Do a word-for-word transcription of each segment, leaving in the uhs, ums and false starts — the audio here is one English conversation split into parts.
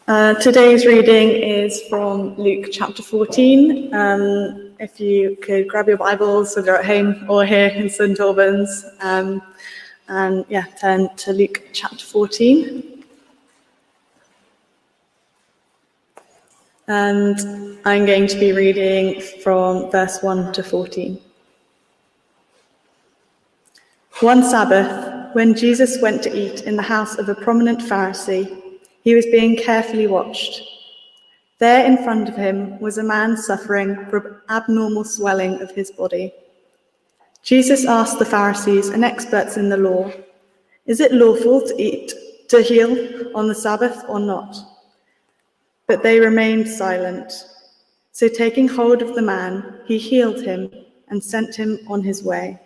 Uh, today's reading is from Luke chapter fourteen. Um, if you could grab your Bibles, whether you're at home or here in Saint Albans, um, and yeah, turn to Luke chapter fourteen. And I'm going to be reading from verse one to fourteen. One Sabbath, when Jesus went to eat in the house of a prominent Pharisee, he was being carefully watched. There in front of him was a man suffering from abnormal swelling of his body. Jesus asked the Pharisees and experts in the law, "Is it lawful to eat, to heal on the Sabbath or not?" But they remained silent. So taking hold of the man, he healed him and sent him on his way.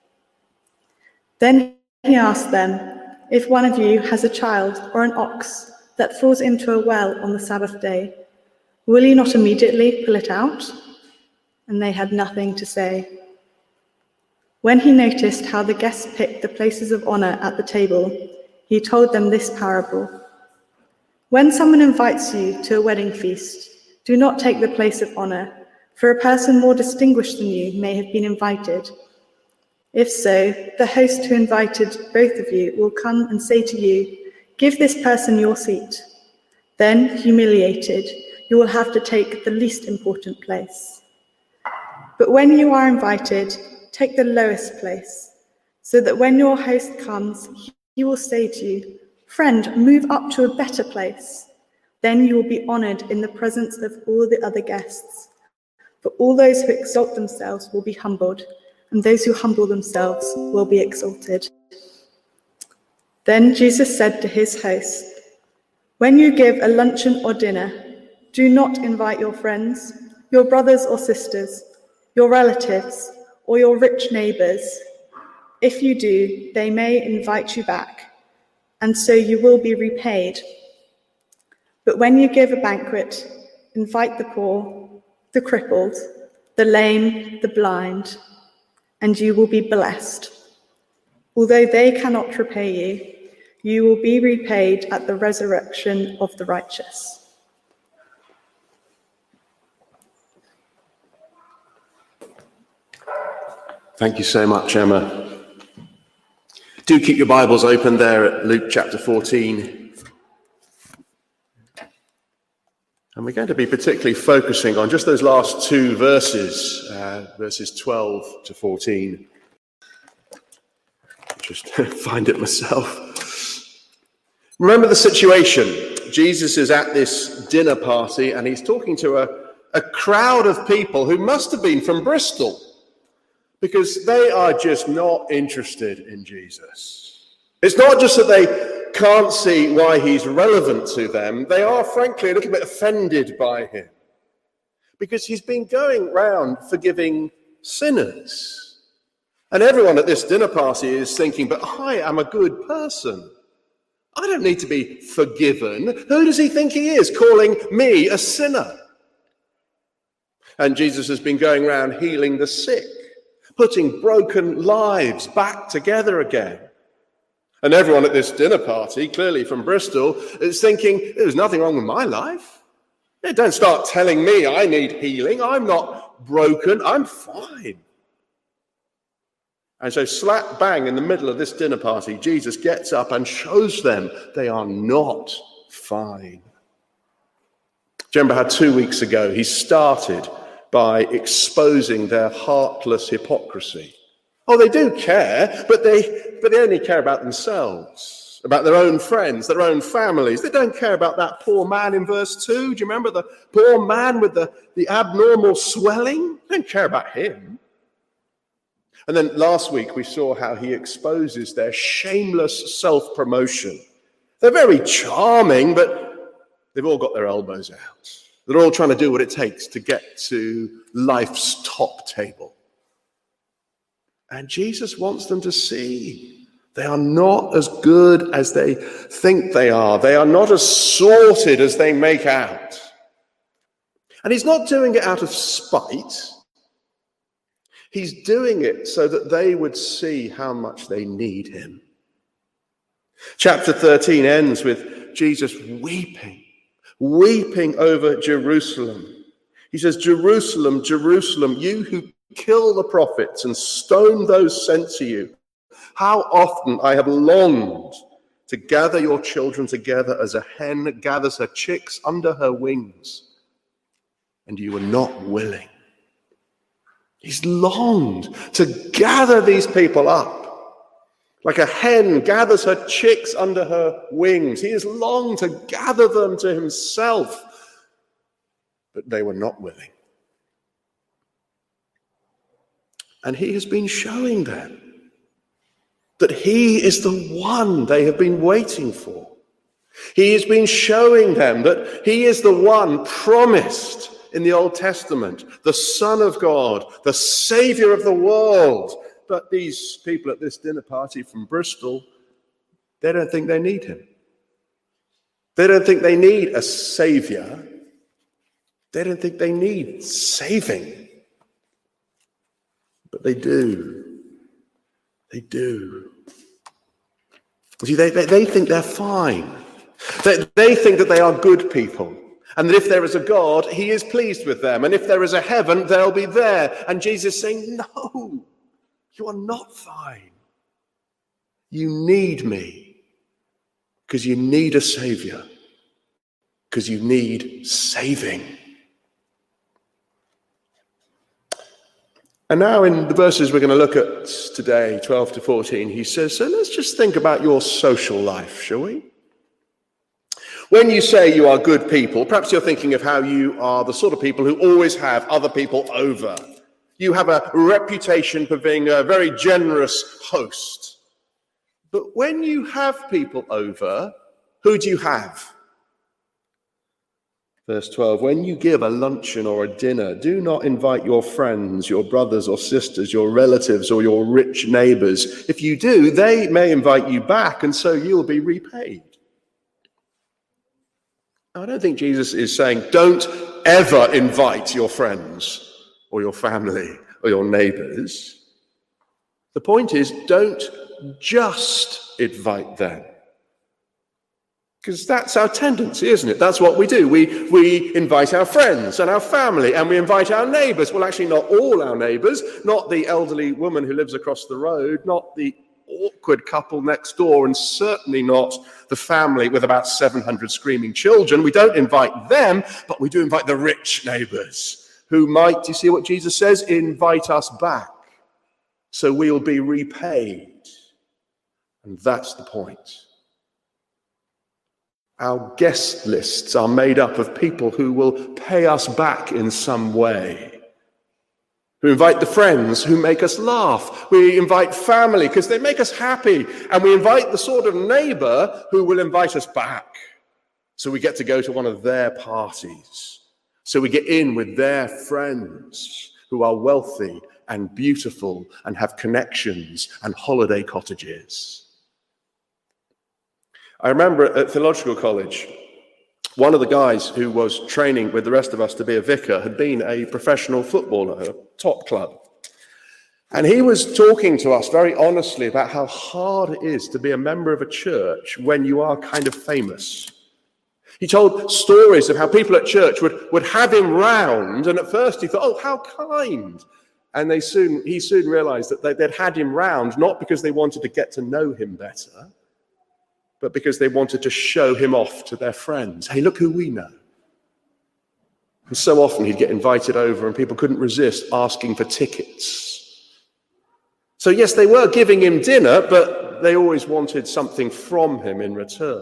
Then he asked them, "If one of you has a child or an ox that falls into a well on the Sabbath day, will he not immediately pull it out?" And they had nothing to say. When he noticed how the guests picked the places of honor at the table, he told them this parable. "When someone invites you to a wedding feast, do not take the place of honor, for a person more distinguished than you may have been invited. If so, the host who invited both of you will come and say to you, 'Give this person your seat.' Then, humiliated, you will have to take the least important place. But when you are invited, take the lowest place, so that when your host comes, he will say to you, 'Friend, move up to a better place.' Then you will be honored in the presence of all the other guests. For all those who exalt themselves will be humbled, and those who humble themselves will be exalted." Then Jesus said to his host, "When you give a luncheon or dinner, do not invite your friends, your brothers or sisters, your relatives, or your rich neighbors. If you do, they may invite you back, and so you will be repaid. But when you give a banquet, invite the poor, the crippled, the lame, the blind, and you will be blessed. Although they cannot repay you, you will be repaid at the resurrection of the righteous." Thank you so much, Emma. Do keep your Bibles open there at Luke chapter fourteen. And we're going to be particularly focusing on just those last two verses, uh, verses twelve to fourteen. Just find it myself. Remember the situation. Jesus is at this dinner party and he's talking to a, a crowd of people who must have been from Bristol, because they are just not interested in Jesus. It's not just that they can't see why he's relevant to them. They are, frankly, a little bit offended by him, because he's been going round forgiving sinners. And everyone at this dinner party is thinking, but I am a good person. I don't need to be forgiven. Who does he think he is, calling me a sinner? And Jesus has been going around healing the sick, putting broken lives back together again. And everyone at this dinner party, clearly from Bristol, is thinking, there's nothing wrong with my life. Yeah, don't start telling me I need healing. I'm not broken. I'm fine. And so slap bang in the middle of this dinner party, Jesus gets up and shows them they are not fine. Do you remember how two weeks ago he started by exposing their heartless hypocrisy? Oh, they do care, but they but they only care about themselves, about their own friends, their own families. They don't care about that poor man in verse two. Do you remember the poor man with the, the abnormal swelling? They don't care about him. And then last week we saw how he exposes their shameless self-promotion. They're very charming, but they've all got their elbows out. They're all trying to do what it takes to get to life's top table. And Jesus wants them to see they are not as good as they think they are. They are not as sorted as they make out. And he's not doing it out of spite. He's doing it so that they would see how much they need him. Chapter thirteen ends with Jesus weeping weeping over Jerusalem. He says, Jerusalem, Jerusalem, you who kill the prophets and stone those sent to you. How often I have longed to gather your children together as a hen gathers her chicks under her wings, and you were not willing. He's longed to gather these people up, like a hen gathers her chicks under her wings. He has longed to gather them to himself, but they were not willing. And he has been showing them that he is the one they have been waiting for. He has been showing them that he is the one promised in the Old Testament, the Son of God, the Savior of the world. But these people at this dinner party from Bristol, they don't think they need him. They don't think they need a Savior. They don't think they need saving. But they do. They do. See, they, they, they think they're fine. They, they think that they are good people. And that if there is a God, he is pleased with them. And if there is a heaven, they'll be there. And Jesus is saying, no, you are not fine. You need me. Because you need a Savior. Because you need saving. And now in the verses we're going to look at today, twelve to fourteen, he says, so let's just think about your social life, shall we? When you say you are good people, perhaps you're thinking of how you are the sort of people who always have other people over. You have a reputation for being a very generous host. But when you have people over, who do you have? Verse twelve, when you give a luncheon or a dinner, do not invite your friends, your brothers or sisters, your relatives or your rich neighbors. If you do, they may invite you back, and so you'll be repaid. Now, I don't think Jesus is saying, don't ever invite your friends or your family or your neighbors. The point is, don't just invite them. Because that's our tendency, isn't it? That's what we do. We, we invite our friends and our family, and we invite our neighbours. Well, actually, not all our neighbours, not the elderly woman who lives across the road, not the awkward couple next door, and certainly not the family with about seven hundred screaming children. We don't invite them, but we do invite the rich neighbours who might, you see what Jesus says, invite us back. So we'll be repaid. And that's the point. Our guest lists are made up of people who will pay us back in some way. We invite the friends who make us laugh. We invite family because they make us happy. And we invite the sort of neighbor who will invite us back. So we get to go to one of their parties. So we get in with their friends who are wealthy and beautiful and have connections and holiday cottages. I remember at theological college, one of the guys who was training with the rest of us to be a vicar had been a professional footballer at a top club. And he was talking to us very honestly about how hard it is to be a member of a church when you are kind of famous. He told stories of how people at church would, would have him round, and at first he thought, oh, how kind. And they soon he soon realized that they, they'd had him round not because they wanted to get to know him better, but because they wanted to show him off to their friends. Hey, look who we know. And so often he'd get invited over and people couldn't resist asking for tickets. So yes, they were giving him dinner, but they always wanted something from him in return.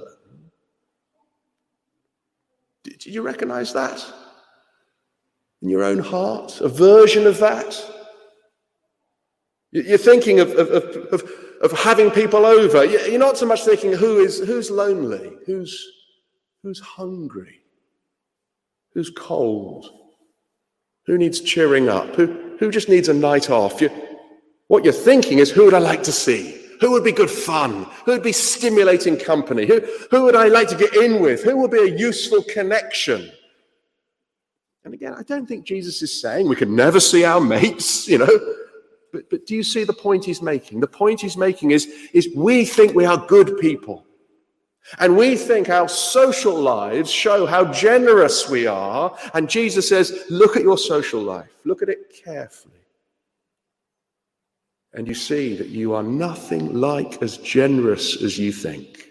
Did you recognize that in your own heart? A version of that? You're thinking of, of, of, of having people over. You're not so much thinking who is who's lonely, who's who's hungry, who's cold, who needs cheering up, who, who just needs a night off. You, what you're thinking is, who would I like to see? Who would be good fun? Who would be stimulating company? Who, who would I like to get in with? Who would be a useful connection? And again, I don't think Jesus is saying we can never see our mates, you know. But, but do you see the point he's making? The point he's making is, is we think we are good people. And we think our social lives show how generous we are. And Jesus says, look at your social life. Look at it carefully. And you see that you are nothing like as generous as you think.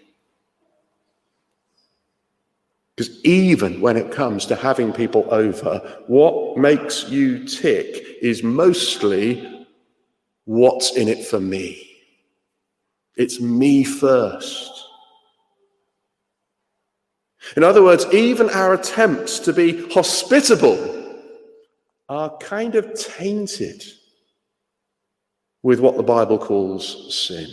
Because even when it comes to having people over, what makes you tick is mostly what's in it for me. It's me first. In other words, even our attempts to be hospitable are kind of tainted with what the Bible calls sin.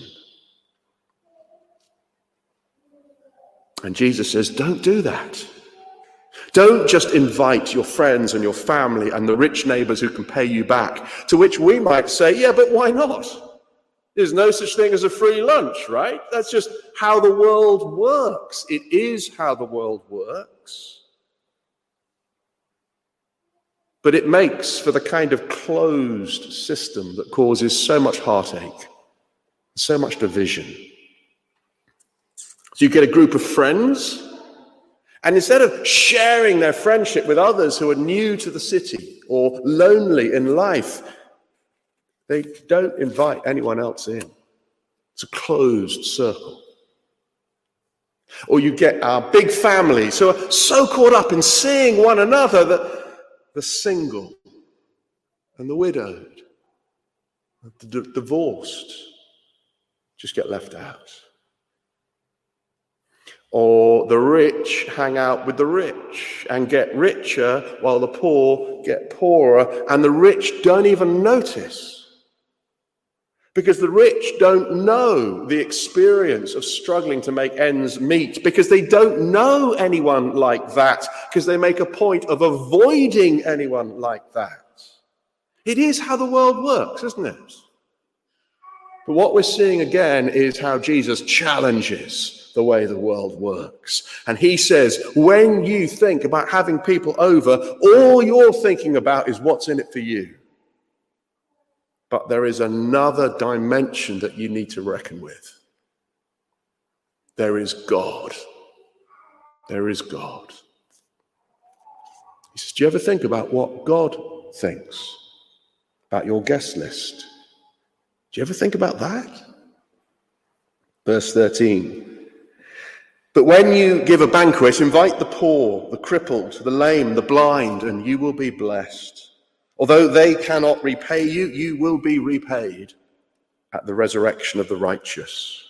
And Jesus says, don't do that. Don't just invite your friends and your family and the rich neighbors who can pay you back, to which we might say, yeah, but why not? There's no such thing as a free lunch, right? That's just how the world works. It is how the world works. But it makes for the kind of closed system that causes so much heartache, so much division. So you get a group of friends, and instead of sharing their friendship with others who are new to the city or lonely in life, they don't invite anyone else in. It's a closed circle. Or you get our big families who are so caught up in seeing one another that the single and the widowed, the d- divorced, just get left out. Or the rich hang out with the rich and get richer while the poor get poorer, and the rich don't even notice. Because the rich don't know the experience of struggling to make ends meet, because they don't know anyone like that, because they make a point of avoiding anyone like that. It is how the world works, isn't it? But what we're seeing again is how Jesus challenges the way the world works. And he says, when you think about having people over, all you're thinking about is what's in it for you. But there is another dimension that you need to reckon with. There is God. There is God. He says, do you ever think about what God thinks about your guest list? Do you ever think about that? Verse thirteen. But when you give a banquet, invite the poor, the crippled, the lame, the blind, and you will be blessed. Although they cannot repay you, you will be repaid at the resurrection of the righteous.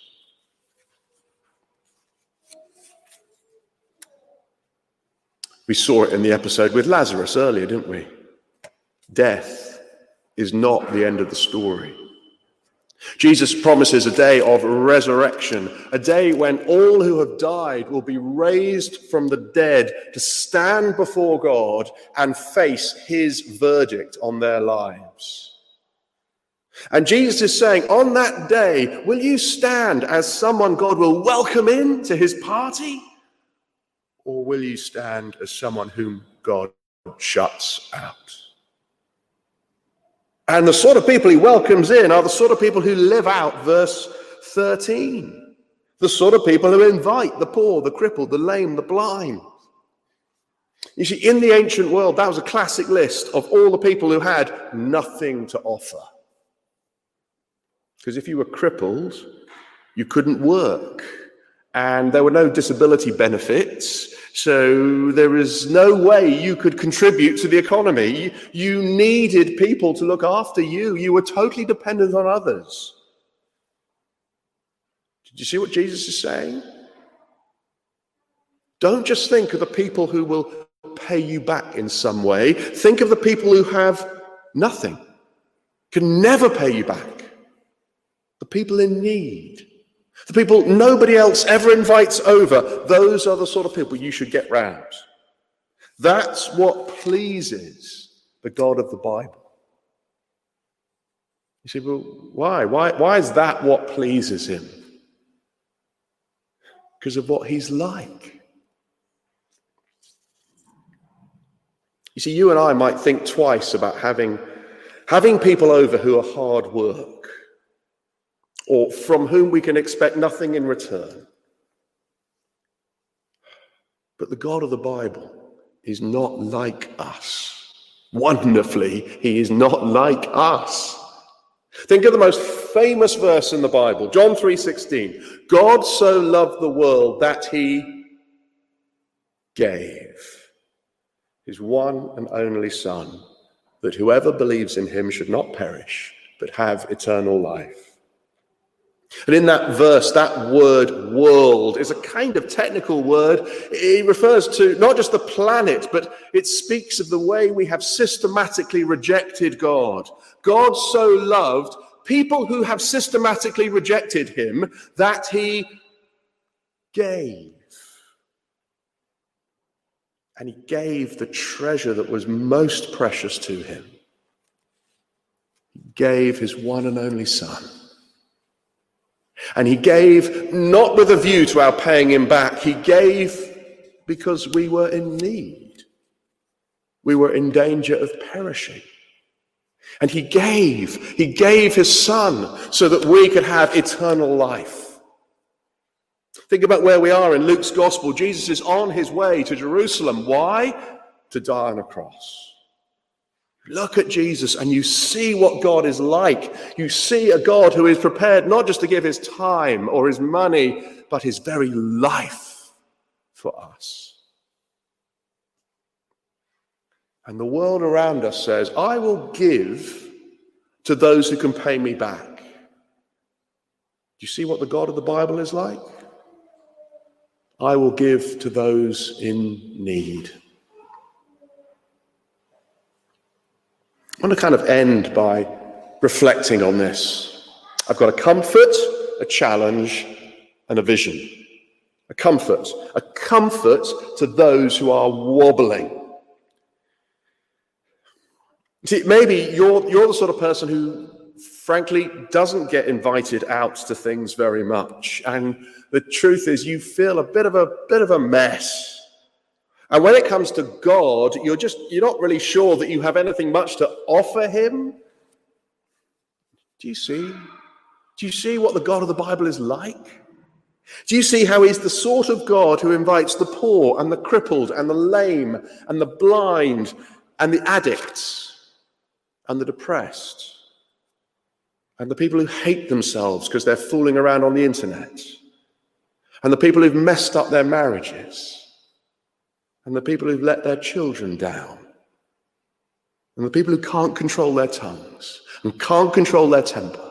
We saw it in the episode with Lazarus earlier, didn't we? Death is not the end of the story. Jesus promises a day of resurrection, a day when all who have died will be raised from the dead to stand before God and face his verdict on their lives. And Jesus is saying, on that day, will you stand as someone God will welcome in to his party? Or will you stand as someone whom God shuts out? And the sort of people he welcomes in are the sort of people who live out verse thirteen. The sort of people who invite the poor, the crippled, the lame, the blind. You see, in the ancient world, that was a classic list of all the people who had nothing to offer. Because if you were crippled, you couldn't work. And there were no disability benefits. So there is no way you could contribute to the economy. You, you needed people to look after you. You were totally dependent on others. Did you see what Jesus is saying? Don't just think of the people who will pay you back in some way. Think of the people who have nothing, can never pay you back. The people in need. The people nobody else ever invites over, those are the sort of people you should get round. That's what pleases the God of the Bible. You say, well, why? Why, why is that what pleases him? Because of what he's like. You see, you and I might think twice about having, having people over who are hard work, or from whom we can expect nothing in return. But the God of the Bible is not like us. Wonderfully, he is not like us. Think of the most famous verse in the Bible, John three sixteen. God so loved the world that he gave his one and only Son, that whoever believes in him should not perish, but have eternal life. And in that verse, that word world is a kind of technical word. It refers to not just the planet, but it speaks of the way we have systematically rejected God. God so loved people who have systematically rejected him that he gave. And he gave the treasure that was most precious to him. He gave his one and only Son. And he gave not with a view to our paying him back. He gave because we were in need. We were in danger of perishing. And he gave. He gave his Son so that we could have eternal life. Think about where we are in Luke's gospel. Jesus is on his way to Jerusalem. Why? To die on a cross. Look at Jesus and you see what God is like. You see a God who is prepared not just to give his time or his money, but his very life for us. And the world around us says, I will give to those who can pay me back. Do you see what the God of the Bible is like? I will give to those in need. I want to kind of end by reflecting on this. I've got a comfort, a challenge, and a vision. A comfort. A comfort to those who are wobbling. See, maybe you're, you're the sort of person who, frankly, doesn't get invited out to things very much. And the truth is you feel a bit of a bit of a mess. And when it comes to God, you're just, you're not really sure that you have anything much to offer him. Do you see? Do you see what the God of the Bible is like? Do you see how he's the sort of God who invites the poor and the crippled and the lame and the blind and the addicts and the depressed and the people who hate themselves because they're fooling around on the internet and the people who've messed up their marriages and the people who've let their children down, and the people who can't control their tongues and can't control their temper.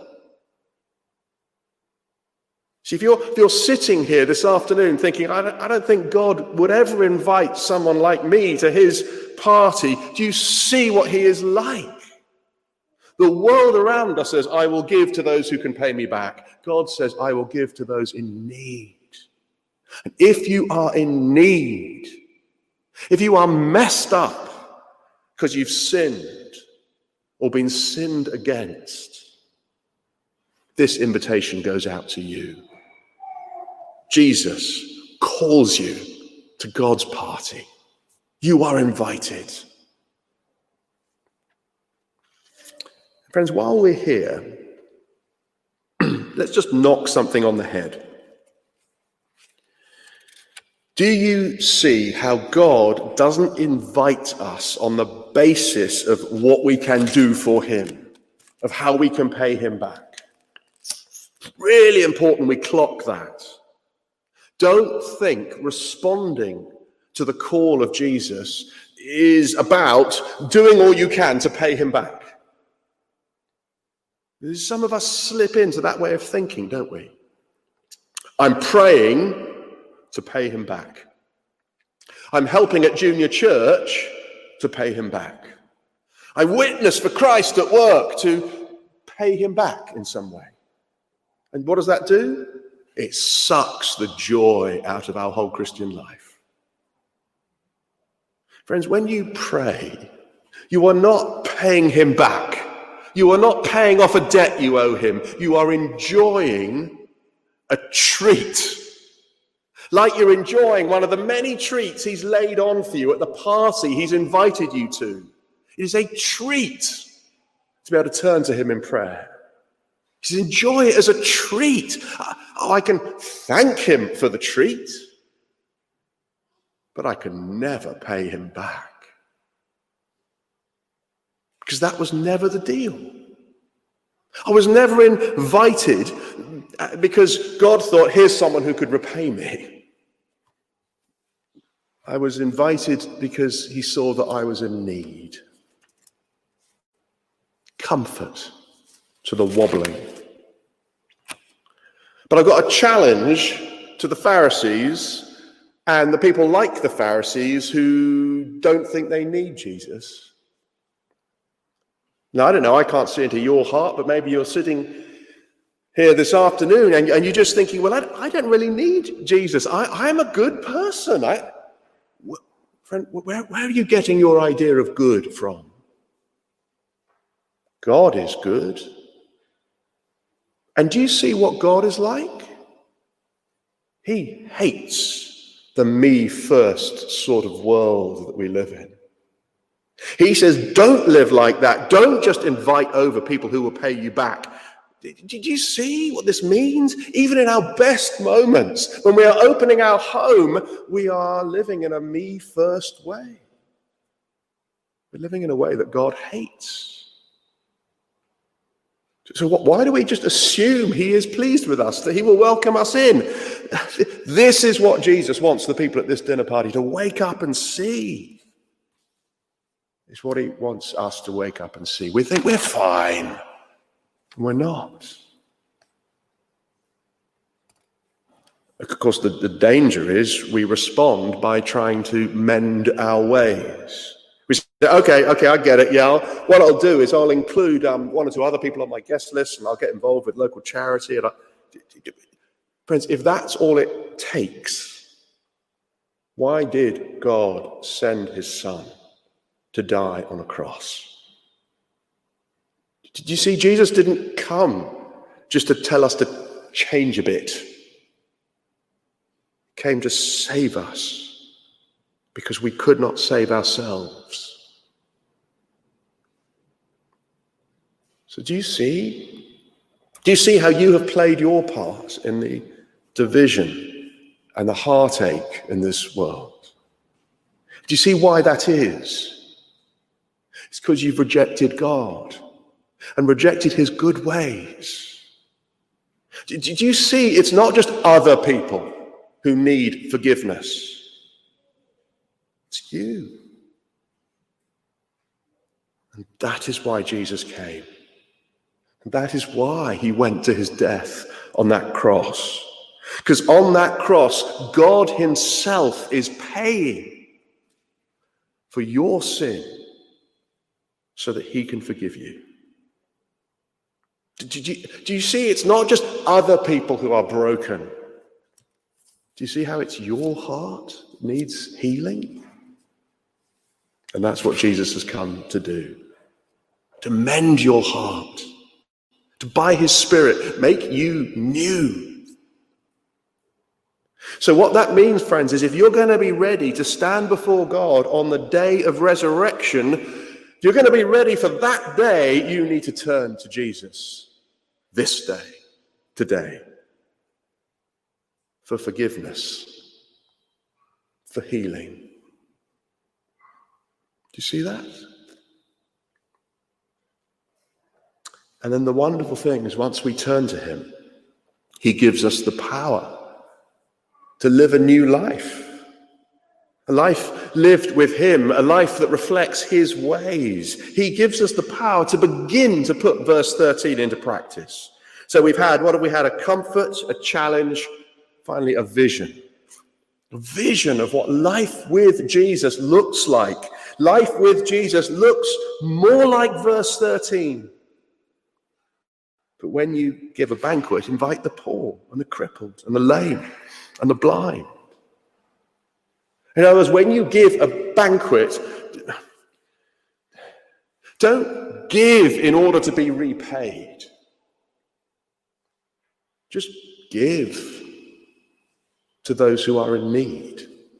See, if you're, if you're sitting here this afternoon thinking, I don't, I don't think God would ever invite someone like me to his party, do you see what he is like? The world around us says, I will give to those who can pay me back. God says, I will give to those in need. And if you are in need, if you are messed up because you've sinned or been sinned against, this invitation goes out to you. Jesus calls you to God's party. You are invited. Friends, while we're here, let's just knock something on the head. Do you see how God doesn't invite us on the basis of what we can do for him, of how we can pay him back? Really important we clock that. Don't think responding to the call of Jesus is about doing all you can to pay him back. Some of us slip into that way of thinking, don't we? I'm praying to pay him back. I'm helping at junior church to pay him back. I witness for Christ at work to pay him back in some way. And what does that do? It sucks the joy out of our whole Christian life. Friends, when you pray, you are not paying him back. You are not paying off a debt you owe him. You are enjoying a treat. Like you're enjoying one of the many treats he's laid on for you at the party he's invited you to. It is a treat to be able to turn to him in prayer. He says, enjoy it as a treat. Oh, I can thank him for the treat. but I can never pay him back. Because that was never the deal. I was never invited because God thought, here's someone who could repay me. I was invited because he saw that I was in need. Comfort to the wobbling. But I've got a challenge to the Pharisees and the people like the Pharisees who don't think they need Jesus. Now, I don't know, I can't see into your heart, but maybe you're sitting here this afternoon and, and you're just thinking, well, I, I don't really need Jesus. I, I'm a good person. I, friend, where, where are you getting your idea of good from? God is good. And do you see what God is like? He hates the me first sort of world that we live in. He says, don't live like that. Don't just invite over people who will pay you back. Did you see what this means? Even in our best moments, when we are opening our home, we are living in a me first way. We're living in a way that God hates. So what, why do we just assume he is pleased with us, that he will welcome us in? This is what Jesus wants the people at this dinner party to wake up and see. It's what he wants us to wake up and see. We think we're fine. We're not. Of course, the, the danger is we respond by trying to mend our ways. We say, okay, okay, I get it, yeah. I'll, what I'll do is I'll include um, one or two other people on my guest list, and I'll get involved with local charity. And I, friends, if that's all it takes, why did God send his son to die on a cross? Did you see, Jesus didn't come just to tell us to change a bit. He came to save us because we could not save ourselves. So do you see? Do you see how you have played your part in the division and the heartache in this world? Do you see why that is? It's because you've rejected God and rejected his good ways. Did you see it's not just other people who need forgiveness? It's you. And that is why Jesus came. And that is why he went to his death on that cross. Because on that cross, God himself is paying for your sin so that he can forgive you. Do you, do you see it's not just other people who are broken? Do you see how it's your heart that needs healing? And that's what Jesus has come to do. To mend your heart. To, by his Spirit, make you new. So what that means, friends, is if you're going to be ready to stand before God on the day of resurrection, if you're going to be ready for that day, you need to turn to Jesus. This day, today, for forgiveness, for healing. Do you see that? And then the wonderful thing is once we turn to him, he gives us the power to live a new life. A life lived with him, a life that reflects his ways. He gives us the power to begin to put verse thirteen into practice. So we've had, what have we had? A comfort, a challenge, finally a vision. A vision of what life with Jesus looks like. Life with Jesus looks more like verse thirteen. But when you give a banquet, invite the poor and the crippled and the lame and the blind. In other words, when you give a banquet, don't give in order to be repaid. Just give to those who are in need.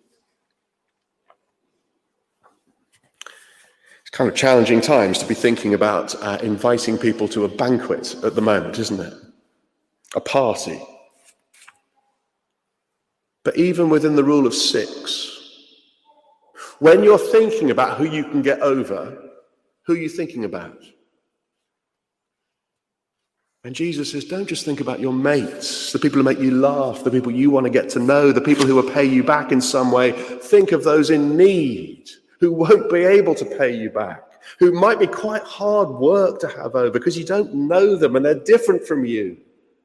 It's kind of challenging times to be thinking about uh, inviting people to a banquet at the moment, isn't it? A party. But even within the rule of six, When you're thinking about who you can get over, who are you thinking about? And Jesus says, don't just think about your mates, the people who make you laugh, the people you want to get to know, the people who will pay you back in some way. Think of those in need, who won't be able to pay you back, who might be quite hard work to have over because you don't know them and they're different from you.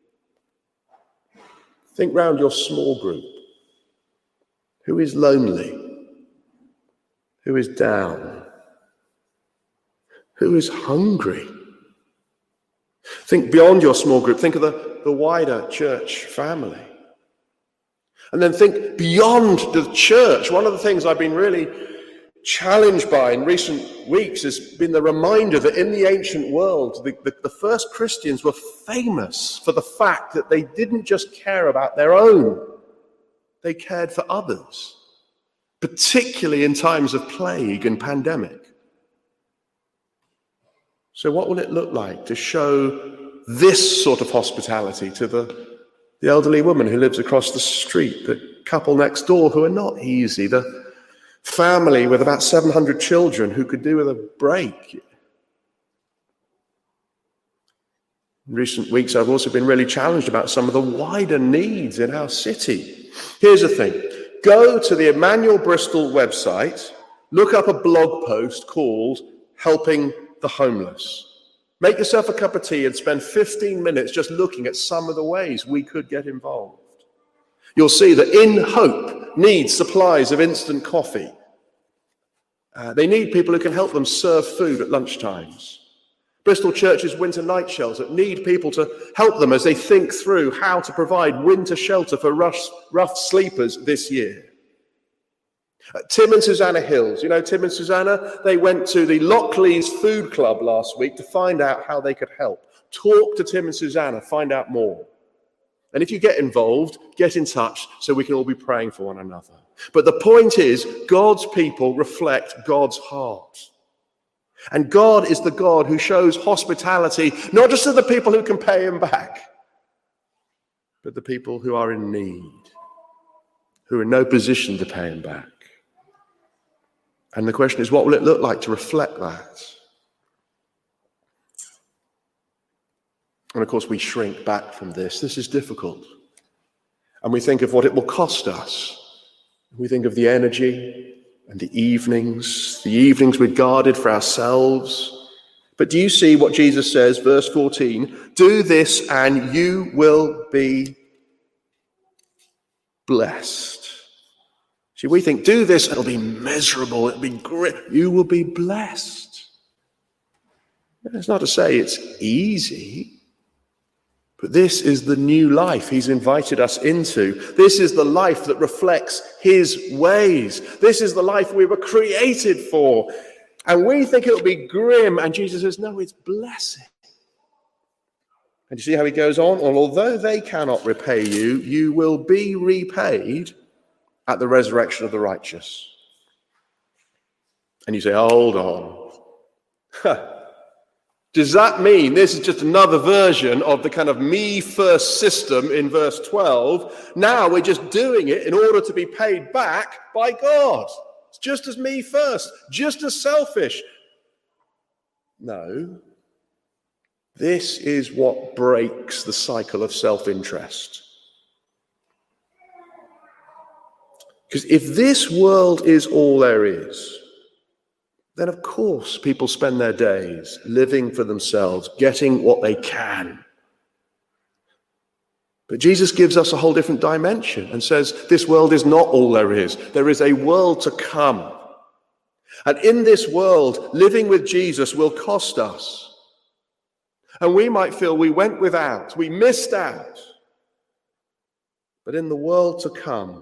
Think round your small group. Who is lonely? Who is down? Who is hungry? Think beyond your small group. Think of the, the wider church family. And then think beyond the church. One of the things I've been really challenged by in recent weeks has been the reminder that in the ancient world, the, the, the first Christians were famous for the fact that they didn't just care about their own. They cared for others, particularly in times of plague and pandemic. So what will it look like to show this sort of hospitality to the, the elderly woman who lives across the street, the couple next door who are not easy, the family with about seven hundred children who could do with a break? In recent weeks, I've also been really challenged about some of the wider needs in our city. Here's the thing. Go to the Emmanuel Bristol website, look up a blog post called Helping the Homeless. Make yourself a cup of tea and spend fifteen minutes just looking at some of the ways we could get involved. You'll see that In Hope needs supplies of instant coffee. Uh, they need people who can help them serve food at lunchtimes. Bristol Church's winter night shelter need people to help them as they think through how to provide winter shelter for rough, rough sleepers this year. Uh, Tim and Susanna Hills, you know Tim and Susanna? They went to the Lockleys Food Club last week to find out how they could help. Talk to Tim and Susanna, find out more. And if you get involved, get in touch so we can all be praying for one another. But the point is, God's people reflect God's heart. And God is the God who shows hospitality, not just to the people who can pay him back, but the people who are in need, who are in no position to pay him back. And the question is, what will it look like to reflect that? And of course, we shrink back from this. This is difficult. And we think of what it will cost us. We think of the energy and the evenings, the evenings we're guarded for ourselves. But do you see what Jesus says, verse fourteen? Do this and you will be blessed. See, we think, do this, it'll be miserable, it'll be grim. You will be blessed. It's not to say it's easy, but this is the new life he's invited us into. This is the life that reflects his ways. This is the life we were created for. And we think it'll be grim, and Jesus says, no, it's blessed. And you see how he goes on? Well, although they cannot repay you, you will be repaid at the resurrection of the righteous. And you say, hold on. Does that mean this is just another version of the kind of me first system in verse twelve? Now we're just doing it in order to be paid back by God. It's just as me first, just as selfish. No. This is what breaks the cycle of self-interest. Because if this world is all there is, then of course people spend their days living for themselves, getting what they can. But Jesus gives us a whole different dimension and says this world is not all there is. There is a world to come. And in this world, living with Jesus will cost us. And we might feel we went without, we missed out. But in the world to come,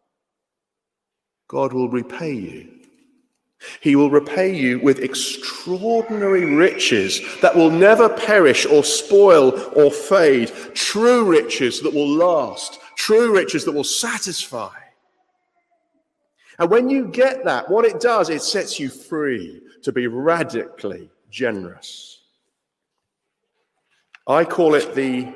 God will repay you. He will repay you with extraordinary riches that will never perish or spoil or fade. True riches that will last. True riches that will satisfy. And when you get that, what it does, it sets you free to be radically generous. I call it the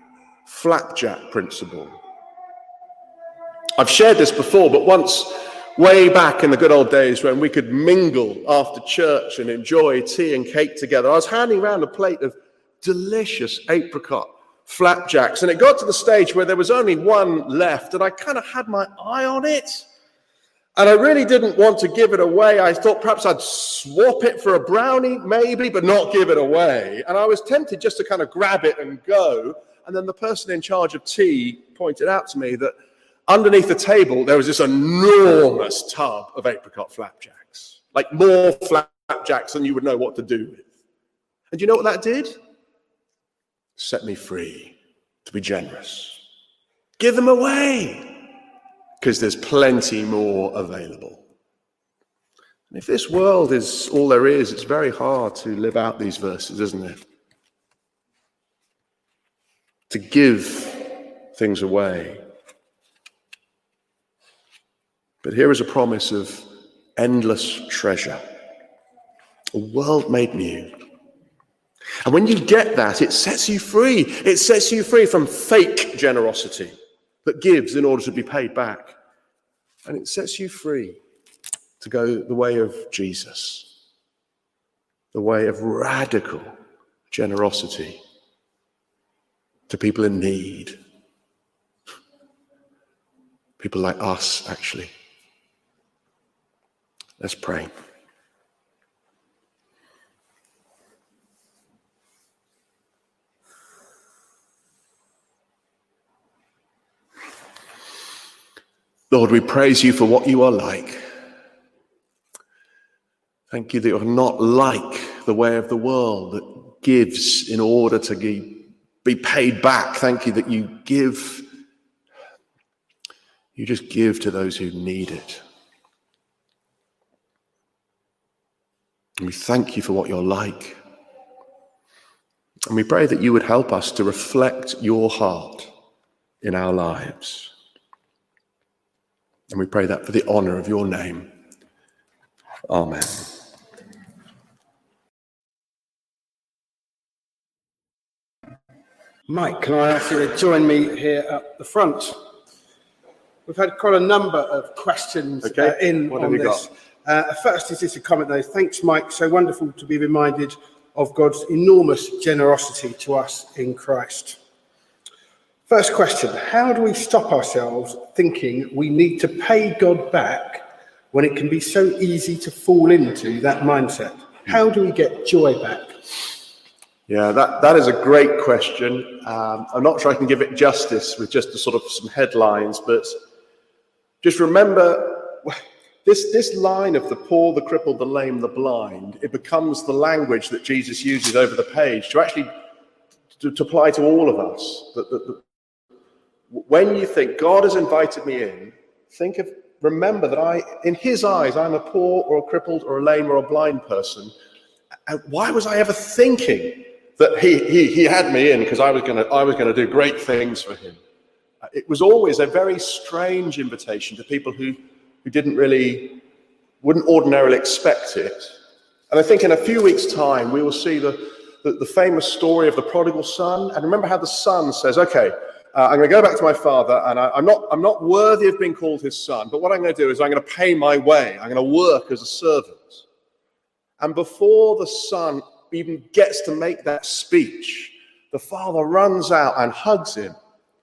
flapjack principle. I've shared this before, but once way back in the good old days when we could mingle after church and enjoy tea and cake together, I was handing around a plate of delicious apricot flapjacks, and it got to the stage where there was only one left, and I kind of had my eye on it, and I really didn't want to give it away. I thought perhaps I'd swap it for a brownie, maybe, but not give it away, and I was tempted just to kind of grab it and go, and then the person in charge of tea pointed out to me that underneath the table there was this enormous tub of apricot flapjacks, like more flapjacks than you would know what to do with. And you know what that did? Set me free to be generous. Give them away, because there's plenty more available. And if this world is all there is, it's very hard to live out these verses, isn't it? To give things away. But here is a promise of endless treasure, a world made new. And when you get that, it sets you free. It sets you free from fake generosity that gives in order to be paid back. And it sets you free to go the way of Jesus, the way of radical generosity to people in need. People like us, actually. Let's pray. Lord, we praise you for what you are like. Thank you that you're not like the way of the world that gives in order to be paid back. Thank you that you give, you just give to those who need it. And we thank you for what you're like. And we pray that you would help us to reflect your heart in our lives. And we pray that for the honor of your name. Amen. Mike, can I ask you to join me here at the front? We've had quite a number of questions okay. uh, in what on have you this. got? Uh, first is just a comment though. Thanks, Mike. So wonderful to be reminded of God's enormous generosity to us in Christ. First question, how do we stop ourselves thinking we need to pay God back when it can be so easy to fall into that mindset? How do we get joy back? Yeah, that, that is a great question. Um, I'm not sure I can give it justice with just a sort of some headlines, but just remember this, this line of the poor, the crippled, the lame, the blind, it becomes the language that Jesus uses over the page to actually to, to apply to all of us. That, that, that when you think God has invited me in, think of, remember that I, in his eyes, I'm a poor or a crippled or a lame or a blind person. And why was I ever thinking that he he, he had me in because I was going to I was going to do great things for him? It was always a very strange invitation to people who, who didn't really, wouldn't ordinarily expect it. And I think in a few weeks' time, we will see the, the, the famous story of the prodigal son. And remember how the son says, okay, Uh, I'm going to go back to my father, and I, I'm not I'm not worthy of being called his son, but what I'm going to do is I'm going to pay my way. I'm going to work as a servant. And before the son even gets to make that speech, the father runs out and hugs him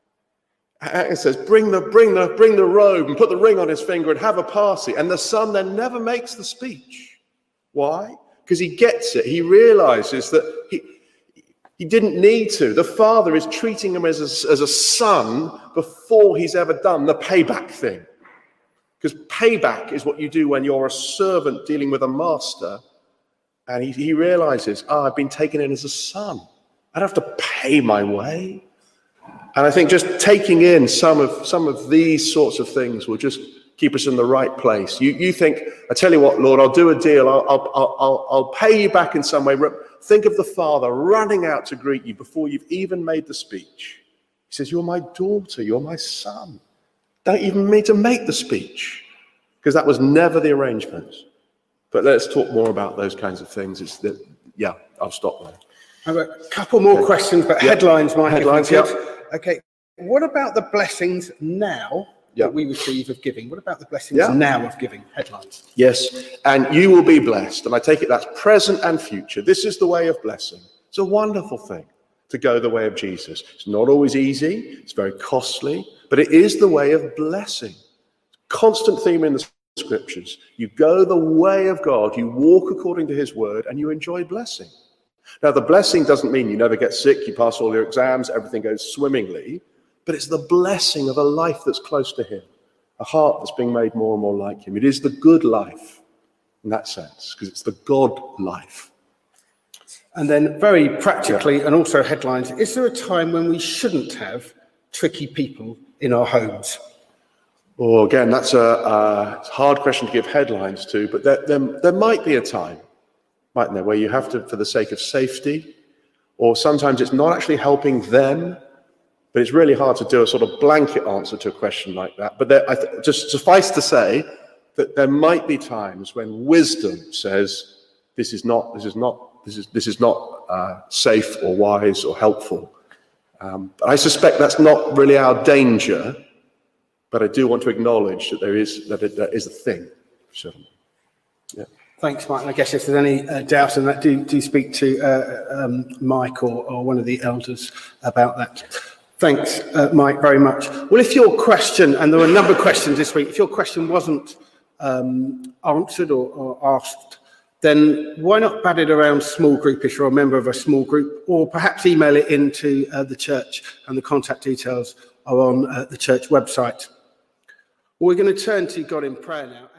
and says, bring the, bring the, bring the robe and put the ring on his finger and have a party. And the son then never makes the speech. Why? Because he gets it. He realizes that he... He didn't need to. The father is treating him as a, as a son before he's ever done the payback thing. Because payback is what you do when you're a servant dealing with a master. And he, he realizes, oh, I've been taken in as a son. I don't have to pay my way. And I think just taking in some of some of these sorts of things will just keep us in the right place. You, you think, I tell you what, Lord, I'll do a deal. I'll, I'll, I'll, I'll pay you back in some way. Think of the father running out to greet you before you've even made the speech. He says, you're my daughter, you're my son. Don't even need to make the speech, because that was never the arrangement. But let's talk more about those kinds of things. It's that, yeah, I'll stop there. I've got a couple more okay. questions, but yeah. headlines, Mike. Headlines, yeah. Okay, what about the blessings now Yeah. that we receive of giving. What about the blessings Yeah. now of giving? Headlines. Yes, and you will be blessed. And I take it that's present and future. This is the way of blessing. It's a wonderful thing to go the way of Jesus. It's not always easy. It's very costly, but it is the way of blessing. Constant theme in the scriptures. You go the way of God, you walk according to his word, and you enjoy blessing. Now, the blessing doesn't mean you never get sick, you pass all your exams, everything goes swimmingly, but it's the blessing of a life that's close to him, a heart that's being made more and more like him. It is the good life in that sense, because it's the God life. And then very practically, yeah. and also headlines, is there a time when we shouldn't have tricky people in our homes? Oh, again, that's a, a hard question to give headlines to, but there, there, there might be a time, mightn't there, where you have to, for the sake of safety, or sometimes it's not actually helping them, but it's really hard to do a sort of blanket answer to a question like that. But there, I th- just suffice to say that there might be times when wisdom says, this is not, this is not, this is, this is not uh, safe or wise or helpful. Um, I suspect that's not really our danger. But I do want to acknowledge that there is that it, that is a thing. Certainly. Yeah. Thanks, Mike. I guess if there's any uh, doubt in that, do do speak to uh, um, Mike or, or one of the elders about that. Thanks, uh, Mike, very much. Well, if your question, and there were a number of questions this week, if your question wasn't um, answered or, or asked, then why not bat it around small group if you're a member of a small group, or perhaps email it into uh, the church, and the contact details are on uh, the church website. We're going to turn to God in prayer now.